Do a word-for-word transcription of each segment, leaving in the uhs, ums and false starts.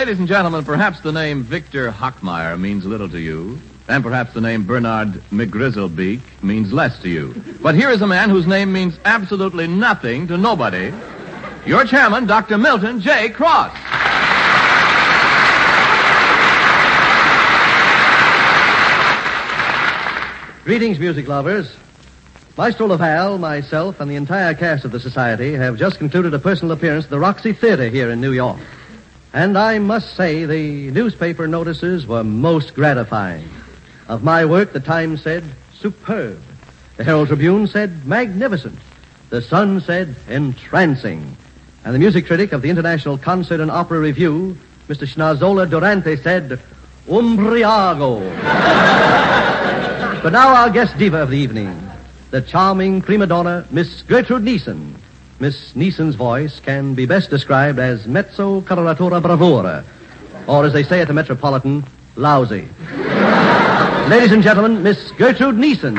Ladies and gentlemen, perhaps the name Victor Hockmeyer means little to you, and perhaps the name Bernard McGrizzlebeak means less to you. But here is a man whose name means absolutely nothing to nobody. Your chairman, Doctor Milton J. Cross. Greetings, music lovers. Maestro Laval, myself, and the entire cast of the Society have just concluded a personal appearance at the Roxy Theater here in New York. And I must say the newspaper notices were most gratifying. Of my work, the Times said, superb. The Herald Tribune said, magnificent. The Sun said, entrancing. And the music critic of the International Concert and Opera Review, Mister Schnazzola Durante, said, umbriago. But now our guest diva of the evening, the charming prima donna, Miss Gertrude Niesen. Miss Niesen's voice can be best described as mezzo coloratura bravura, or as they say at the Metropolitan, lousy. Ladies and gentlemen, Miss Gertrude Niesen.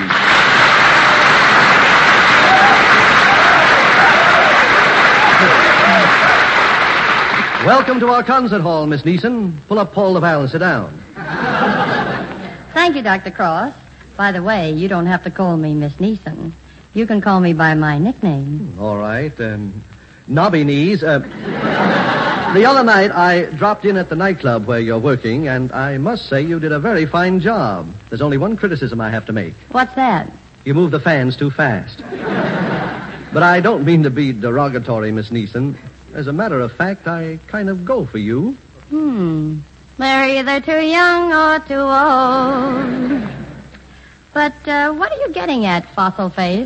Welcome to our concert hall, Miss Niesen. Pull up Paul Laval and sit down. Thank you, Doctor Cross. By the way, you don't have to call me Miss Niesen. You can call me by my nickname. All right. Um, Nobby Knees. Uh, the other night, I dropped in at the nightclub where you're working, and I must say you did a very fine job. There's only one criticism I have to make. What's that? You moved the fans too fast. But I don't mean to be derogatory, Miss Niesen. As a matter of fact, I kind of go for you. Hmm. They're either too young or too old. But uh, what are you getting at, fossil face?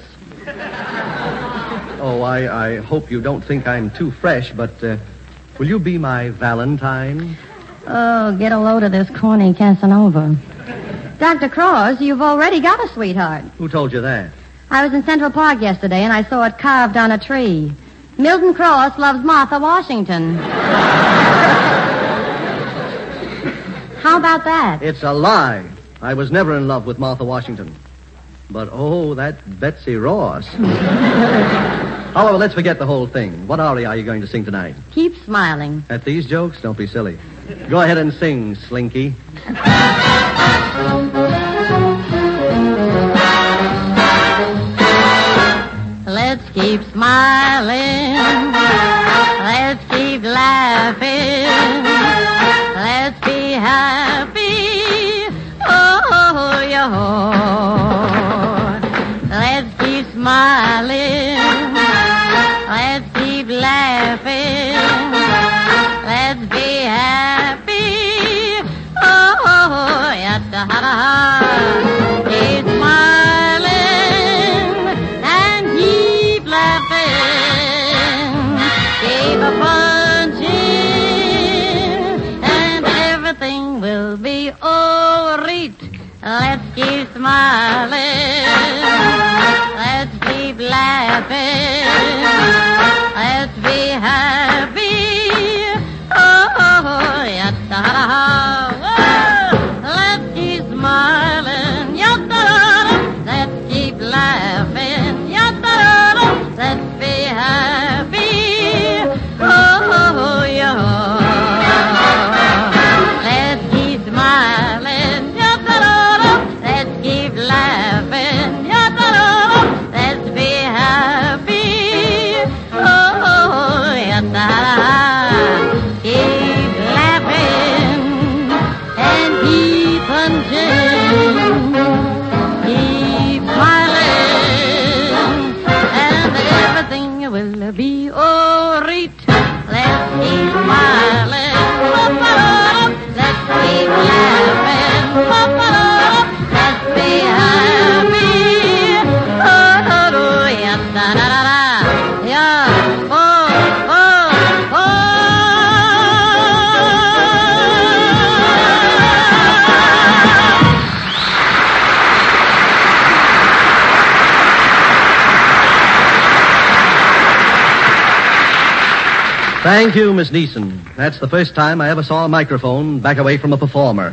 Oh, I, I hope you don't think I'm too fresh, but uh, will you be my Valentine? Oh, get a load of this corny Casanova. Doctor Cross, you've already got a sweetheart. Who told you that? I was in Central Park yesterday, and I saw it carved on a tree. Milton Cross loves Martha Washington. How about that? It's a lie. I was never in love with Martha Washington. But, oh, that Betsy Ross. However, let's forget the whole thing. What aria are you going to sing tonight? Keep smiling. At these jokes? Don't be silly. Go ahead and sing, Slinky. Let's keep smiling. Let's keep laughing. Let's be happy. Oh, yo. Let's keep smiling. Let's keep laughing. Let's be happy. Oh, yatta-ha-ha. Keep smiling and keep laughing. Keep a-punching and everything will be all right. Let's keep smiling. Let's keep laughing. Let's be happy. Oh, yatta-ha-ha. Let's keep smiling. Yatta-ha-ha. Let's keep laughing. Yatta-ha-ha. Let's be happy. Oh, yeah. Let's keep smiling. Let's keep laughing. Let's be happy. Oh, yatta. Keep laughing and keep punching. Keep smiling and everything will be all right. Let's keep smiling. Let's keep laughing. Let's be happy. Oh, oh, oh, yeah, da, da, da, da. Yeah, oh, oh, oh. Thank you, Miss Niesen. That's the first time I ever saw a microphone back away from a performer.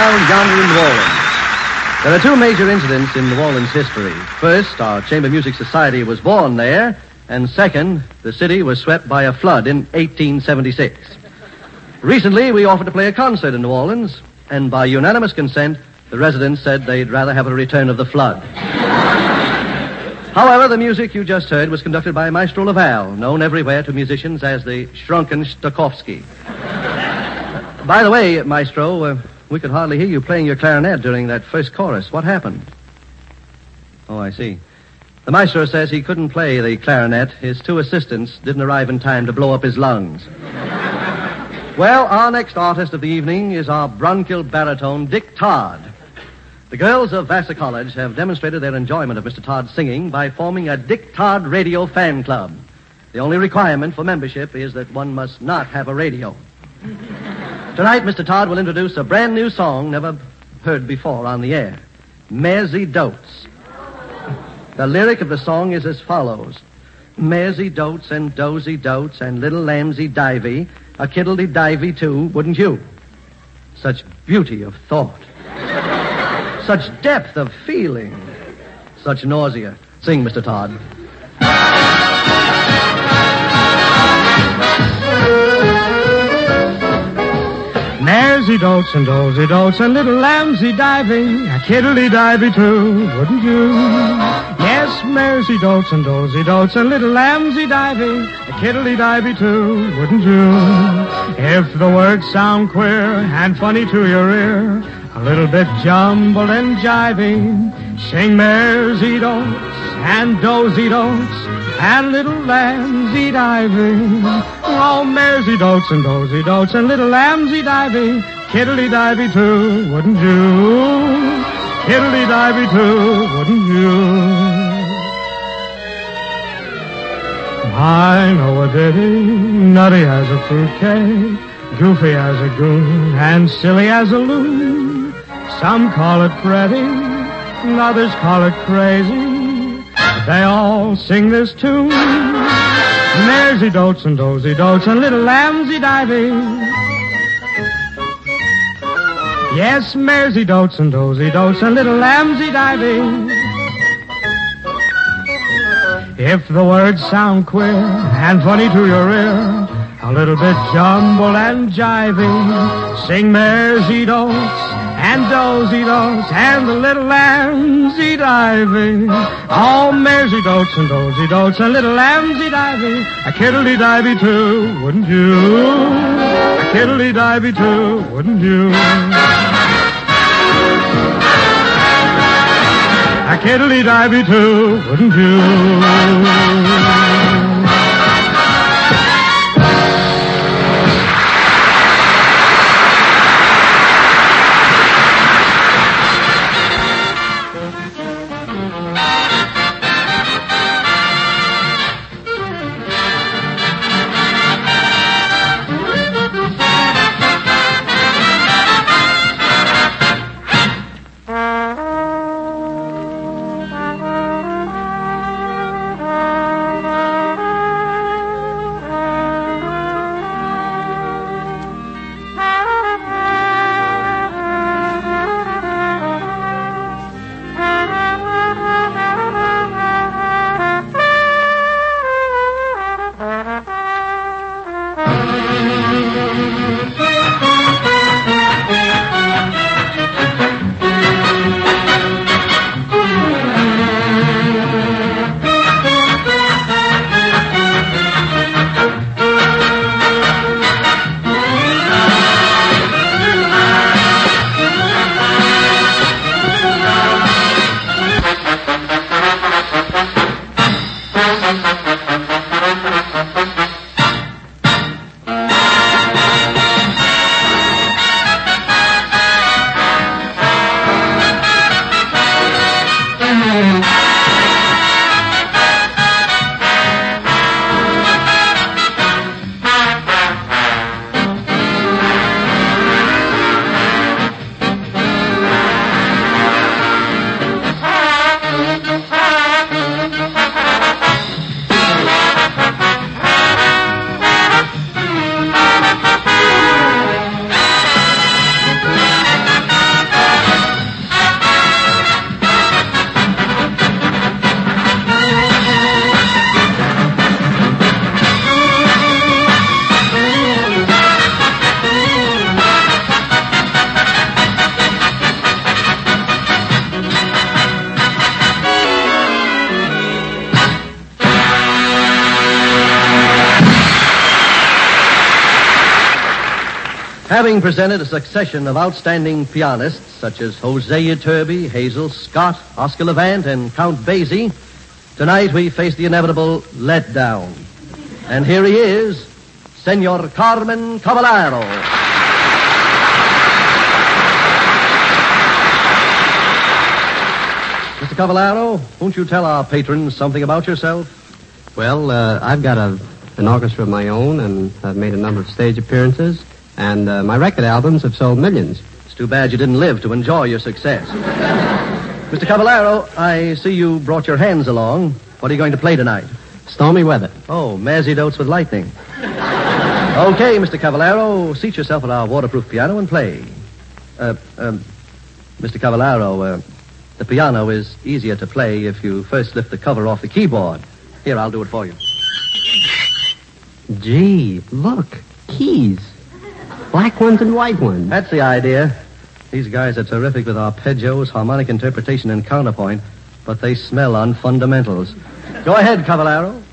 down yonder in New Orleans. There are two major incidents in New Orleans history. First, our Chamber Music Society was born there, and second, the city was swept by a flood in eighteen seventy-six. Recently, we offered to play a concert in New Orleans, and by unanimous consent, the residents said they'd rather have a return of the flood. However, the music you just heard was conducted by Maestro Laval, known everywhere to musicians as the Shrunken Stokowski. By the way, Maestro, uh, we could hardly hear you playing your clarinet during that first chorus. What happened? Oh, I see. The maestro says he couldn't play the clarinet. His two assistants didn't arrive in time to blow up his lungs. Well, our next artist of the evening is our bronchial baritone, Dick Todd. The girls of Vassar College have demonstrated their enjoyment of Mister Todd's singing by forming a Dick Todd Radio Fan Club. The only requirement for membership is that one must not have a radio. Tonight, Mister Todd will introduce a brand new song never heard before on the air, Mersey Dotes. The lyric of the song is as follows. Mersey dotes and dozy dotes and little lambsy divey, a kiddledy divey too, wouldn't you? Such beauty of thought. Such depth of feeling. Such nausea. Sing, Mister Todd. Mersey dotes and dozy dotes and little lambsy diving, a kiddly divey too, wouldn't you? Yes, Mersey dotes and dozy dotes and little lambsy diving, a kiddly divey too, wouldn't you? If the words sound queer and funny to your ear, a little bit jumbled and jiving, sing Mersey dotes and dozy dotes and little lambsy diving. Oh, Mersey dotes and dozy dotes and little lambsy diving, kiddly divey too, wouldn't you? Kiddly divey too, wouldn't you? I know a ditty, nutty as a fruitcake, goofy as a goon, and silly as a loon. Some call it pretty, and others call it crazy. They all sing this tune. Mersey dotes and dozy dotes and little lambsy diving. Yes, Mersey dotes and dozy dotes and little lambsy diving. If the words sound queer and funny to your ear, a little bit jumbled and jiving, sing Mersey dotes and dozy dotes and the little lambsy diving. Oh, Mersey dotes and dozy dotes and little lambsy diving, a kiddly divey too, wouldn't you? A kiddly divey too, wouldn't you? A kiddly divey too, wouldn't you? Having presented a succession of outstanding pianists such as Hosea Turby, Hazel Scott, Oscar Levant, and Count Basie, tonight we face the inevitable letdown. And here he is, Senor Carmen Cavallaro. Mister Cavallaro, won't you tell our patrons something about yourself? Well, uh, I've got a, an orchestra of my own, and I've made a number of stage appearances, and uh, my record albums have sold millions. It's too bad you didn't live to enjoy your success. Mister Cavallaro, I see you brought your hands along. What are you going to play tonight? Stormy weather. Oh, Mazzy Dotes with lightning. Okay, Mister Cavallaro, seat yourself at our waterproof piano and play. Uh, um, Mister Cavallaro, uh, the piano is easier to play if you first lift the cover off the keyboard. Here, I'll do it for you. Gee, look, keys. Black ones and white ones. That's the idea. These guys are terrific with arpeggios, harmonic interpretation, and counterpoint, but they smell on fundamentals. Go ahead, Cavallaro.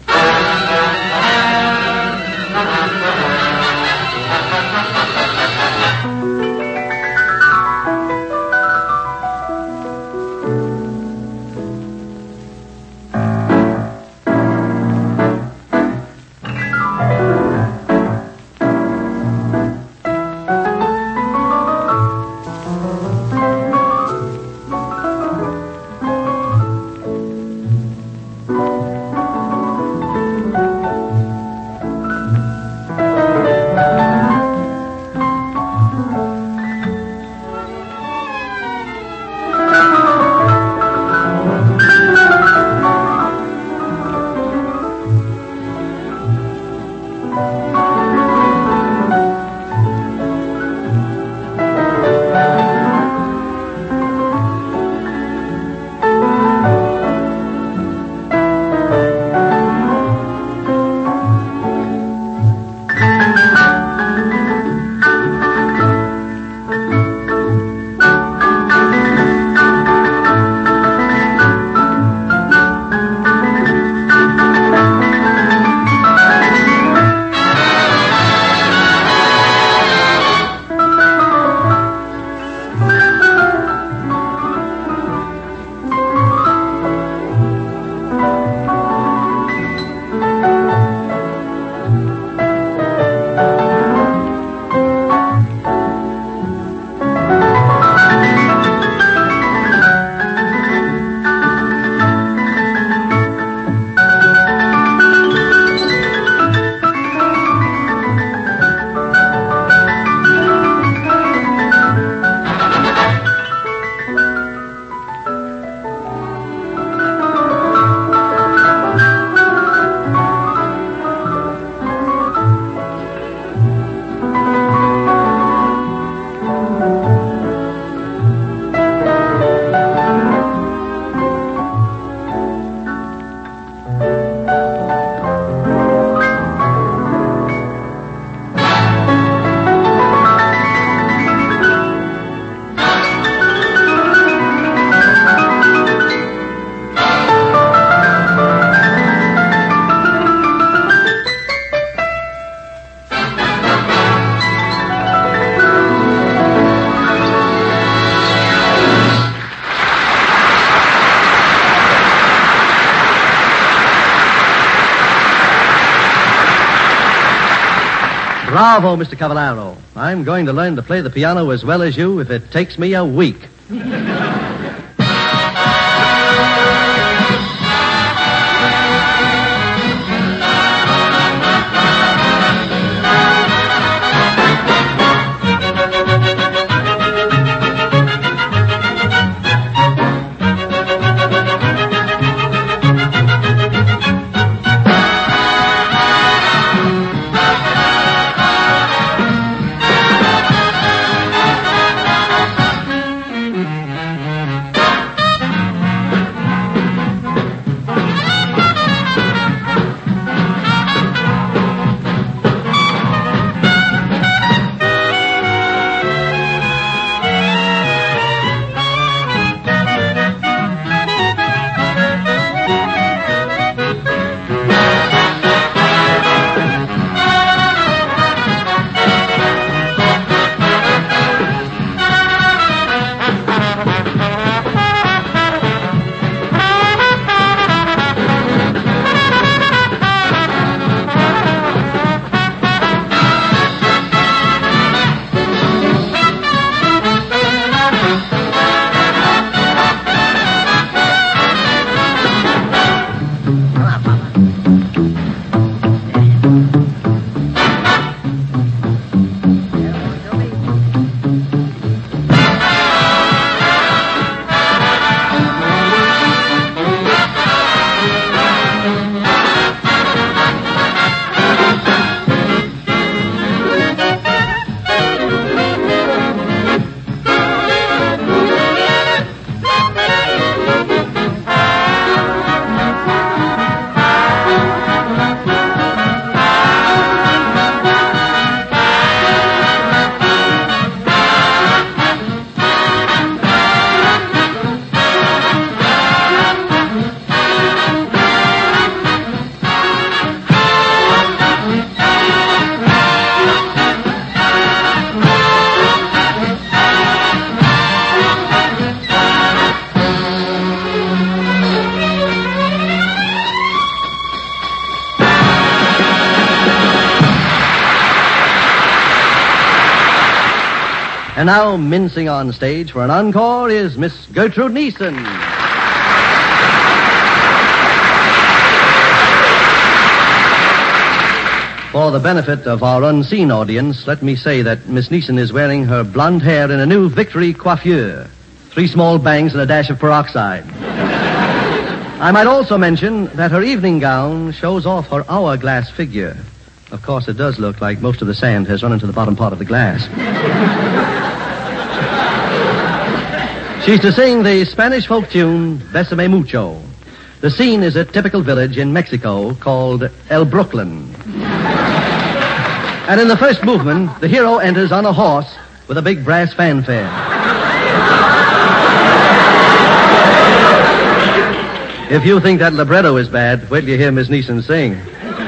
Bravo, Mister Cavallaro. I'm going to learn to play the piano as well as you if it takes me a week. And now, mincing on stage for an encore is Miss Gertrude Neeson. For the benefit of our unseen audience, let me say that Miss Neeson is wearing her blonde hair in a new Victory coiffure. Three small bangs and a dash of peroxide. I might also mention that her evening gown shows off her hourglass figure. Of course, it does look like most of the sand has run into the bottom part of the glass. She's to sing the Spanish folk tune, Besame Mucho. The scene is a typical village in Mexico called El Brooklyn. And in the first movement, the hero enters on a horse with a big brass fanfare. If you think that libretto is bad, wait till you hear Miss Neeson sing.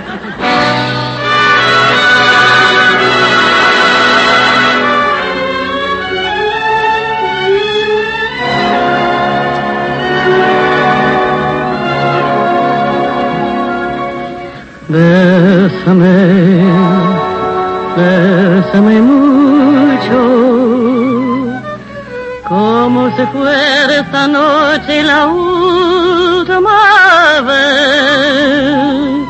Bésame, bésame mucho, como si fuera esta noche la última vez.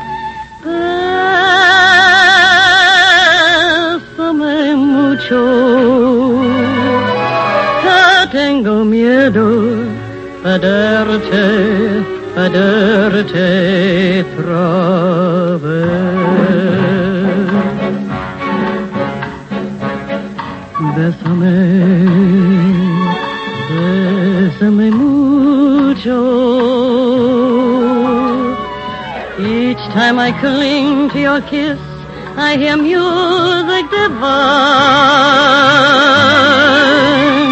Bésame mucho, que tengo miedo perderte. Perderte otra vez. Bésame, bésame mucho. Each time I cling to your kiss, I hear music divine.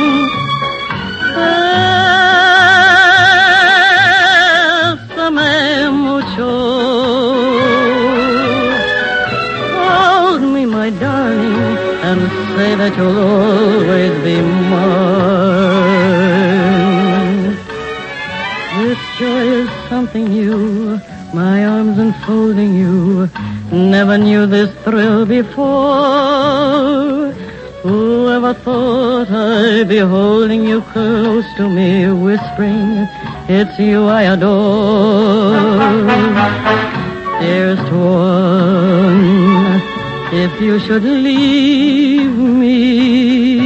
Say that you'll always be mine. This joy is something new, my arms enfolding you. Never knew this thrill before. Whoever thought I'd be holding you close to me, whispering, it's you I adore. Dearest one, if you should leave me,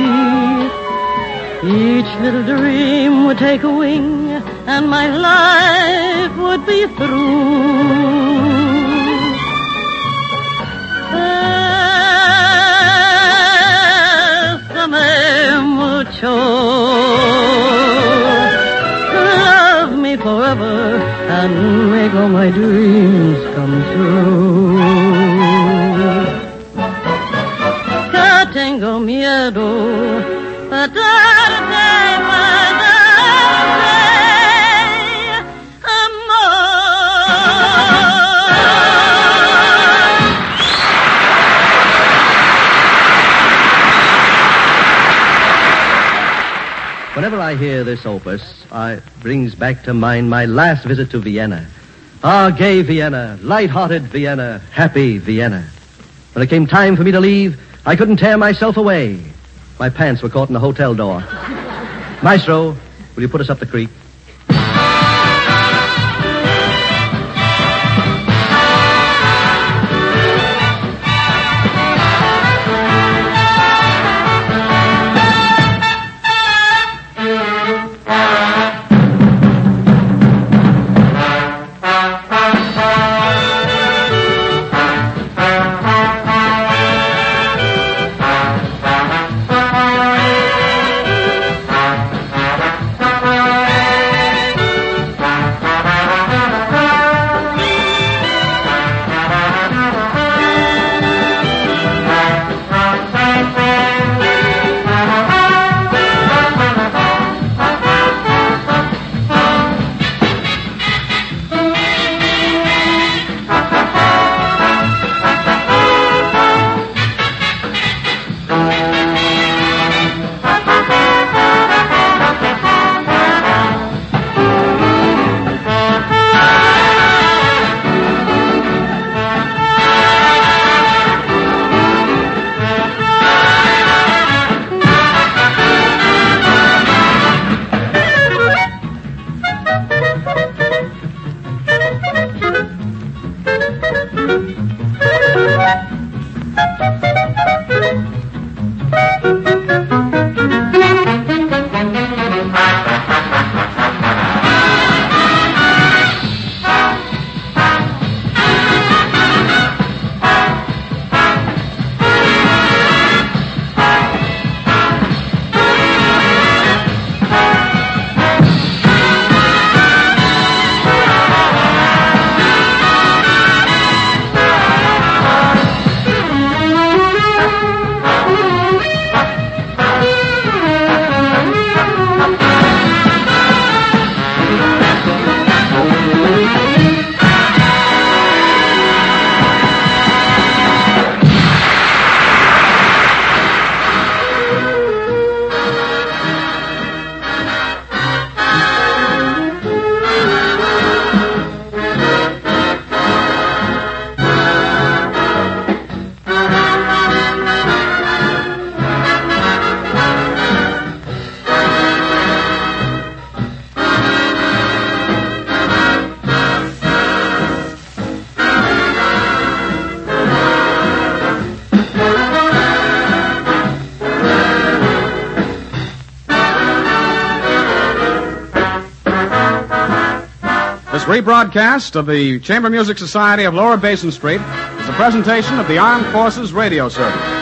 each little dream would take a wing, and my life would be through. Bésame mucho, love me forever, and make all my dreams come true. Tengo miedo, perderte, perderte, amor. Whenever I hear this opus, it brings back to mind my last visit to Vienna. Ah, gay Vienna, light-hearted Vienna, happy Vienna. When it came time for me to leave, I couldn't tear myself away. My pants were caught in the hotel door. Maestro, will you put us up the creek? rebroadcast of the Chamber Music Society of Lower Basin Street is a presentation of the Armed Forces Radio Service.